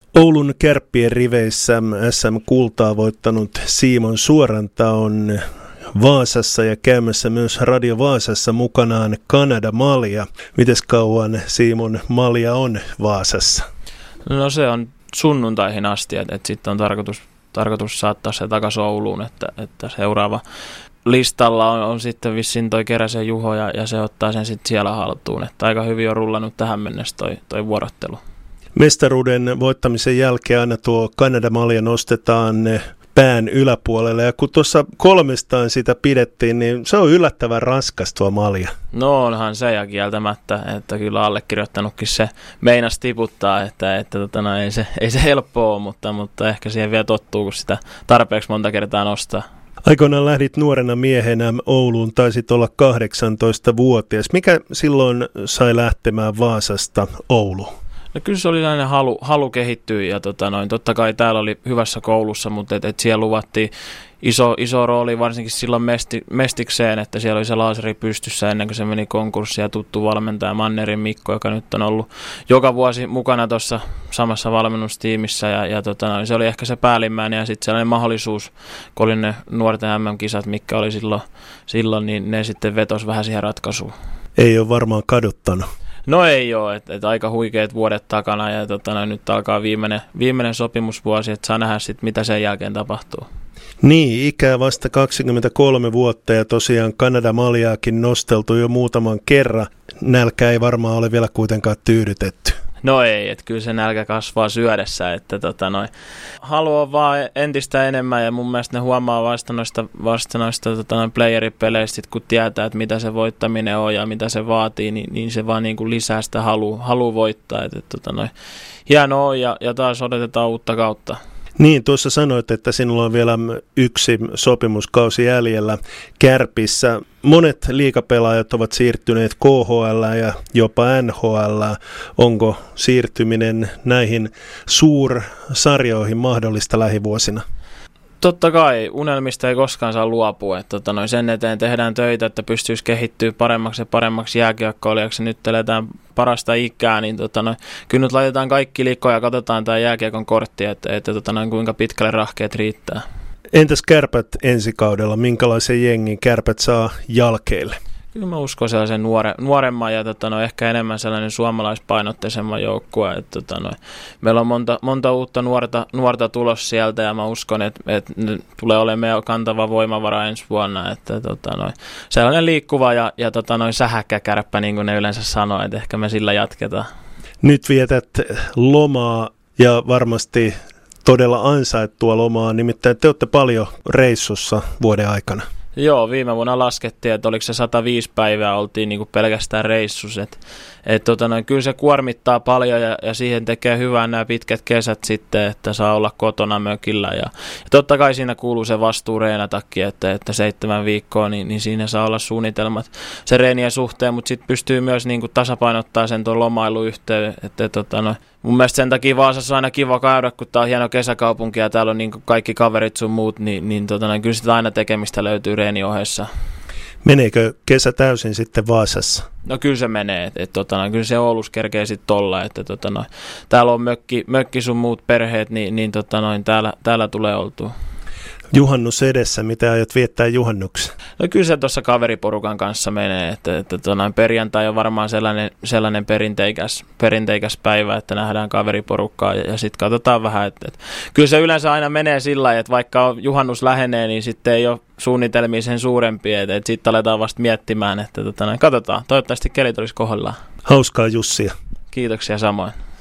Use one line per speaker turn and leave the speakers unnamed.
Oulun Kärppien riveissä SM-kultaa voittanut Simon Suoranta on Vaasassa ja käymässä myös Radio Vaasassa mukanaan Kanada-malja. Mites kauan Simon malja on Vaasassa?
No se on sunnuntaihin asti, että sitten on tarkoitus saattaa se takaisin Ouluun, että seuraava listalla on sitten vissiin toi Keräsen Juho ja se ottaa sen sitten siellä haltuun. Että aika hyvin on rullannut tähän mennessä toi vuorottelu.
Mestaruuden voittamisen jälkeen aina tuo Kanada-malja nostetaan pään yläpuolelle, ja kun tuossa 300 sitä pidettiin, niin se on yllättävän raskas tuo malja.
No onhan se ja kieltämättä, että kyllä allekirjoittanutkin se meinas tiputtaa, että ei se helppoa ole, mutta ehkä siihen vielä tottuu, kun sitä tarpeeksi monta kertaa nostaa.
Aikoinaan lähdit nuorena miehenä Ouluun, taisit olla 18-vuotias. Mikä silloin sai lähtemään Vaasasta Ouluun?
No kyllä se oli aina halu kehittyä ja totta kai täällä oli hyvässä koulussa, mutta et siellä luvattiin iso rooli varsinkin silloin Mestikseen, että siellä oli se laaseri pystyssä ennen kuin se meni konkurssiin ja tuttu valmentaja Mannerin Mikko, joka nyt on ollut joka vuosi mukana tuossa samassa valmennustiimissä ja se oli ehkä se päällimmäinen ja sitten sellainen mahdollisuus, kun oli ne nuorten MM-kisat, mitkä oli silloin niin ne sitten vetosi vähän siihen ratkaisuun.
Ei ole varmaan kaduttanut.
No ei ole, että aika huikeat vuodet takana ja nyt alkaa viimeinen sopimusvuosi, että saa nähdä sitten mitä sen jälkeen tapahtuu.
Niin, ikää vasta 23 vuotta ja tosiaan Kanada-maljaakin nosteltu jo muutaman kerran. Nälkä ei varmaan ole vielä kuitenkaan tyydytetty.
No ei, että kyllä se nälkä kasvaa syödessä, että haluaa vaan entistä enemmän ja mun mielestä ne huomaa vasta noista playeripeleistä, kun tietää, että mitä se voittaminen on ja mitä se vaatii, niin se vaan niin kuin lisää sitä halua voittaa, hienoa on ja taas odotetaan uutta kautta.
Niin, tuossa sanoit, että sinulla on vielä yksi sopimuskausi jäljellä Kärpissä. Monet liigapelaajat ovat siirtyneet KHL ja jopa NHL. Onko siirtyminen näihin suursarjoihin mahdollista lähivuosina?
Totta kai, unelmista ei koskaan saa luopua, että sen eteen tehdään töitä, että pystyisi kehittyä paremmaksi jääkiekkoilijaksi. Nyt eletään parasta ikää, niin kyllä nyt laitetaan kaikki liikkoja ja katsotaan tämä jääkiekon kortti, että kuinka pitkälle rahkeet riittää. Entäs
Kärpät ensi kaudella? Minkälaisen jengin Kärpät saa jalkeille?
Kyllä mä uskon sellaisen nuoremman ja ehkä enemmän sellainen suomalaispainotteisemman joukkue. Meillä on monta uutta nuorta tulossa sieltä ja mä uskon, että ne tulee olemaan meidän kantava voimavara ensi vuonna. Sellainen liikkuva ja sähäkkä Kärppä, niin kuin ne yleensä sanoo, että ehkä me sillä jatketaan.
Nyt vietät lomaa ja varmasti todella ansaittua lomaa, nimittäin te olette paljon reissussa vuoden aikana.
Joo, viime vuonna laskettiin, että oliko se 105 päivää oltiin niin kuin pelkästään reissus. Kyllä se kuormittaa paljon ja siihen tekee hyvää nämä pitkät kesät sitten, että saa olla kotona mökillä. Ja totta kai siinä kuuluu se vastuu reenatakin, että 7 viikkoa, niin siinä saa olla suunnitelmat se reenien suhteen, mutta sitten pystyy myös niin kuin tasapainottaa sen tuon lomailuyhteen. Mun mielestä sen takia Vaasassa on aina kiva käydä, kun tää on hieno kesäkaupunki ja täällä on niin kaikki kaverit sun muut, niin kyllä sitä aina tekemistä löytyy reenin ohessa.
Meneekö kesä täysin sitten Vaasassa?
No kyllä se menee, kyllä se Oulussa kerkee sitten olla, että täällä on mökki sun muut perheet, niin täällä tulee oltua.
Juhannus edessä, mitä aiot viettää juhannuksen?
No kyllä se tuossa kaveriporukan kanssa menee, että perjantai on varmaan sellainen perinteikäs päivä, että nähdään kaveriporukkaa ja sitten katsotaan vähän, että kyllä se yleensä aina menee sillä lailla, että vaikka juhannus lähenee, niin sitten ei ole suunnitelmia sen suurempia, että sitten aletaan vasta miettimään, että katsotaan, toivottavasti kelit olisi kohdallaan.
Hauskaa Jussia.
Kiitoksia samoin.